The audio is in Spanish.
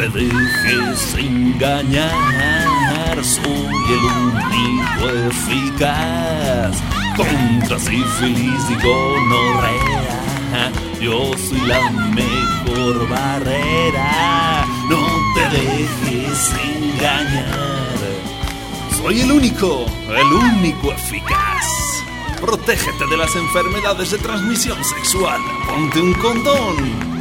te dejes engañar, soy el único eficaz contra sífilis y gonorrea. Yo soy la mejor barrera, no te dejes engañar. Soy el único eficaz. Protégete de las enfermedades de transmisión sexual. Ponte un condón.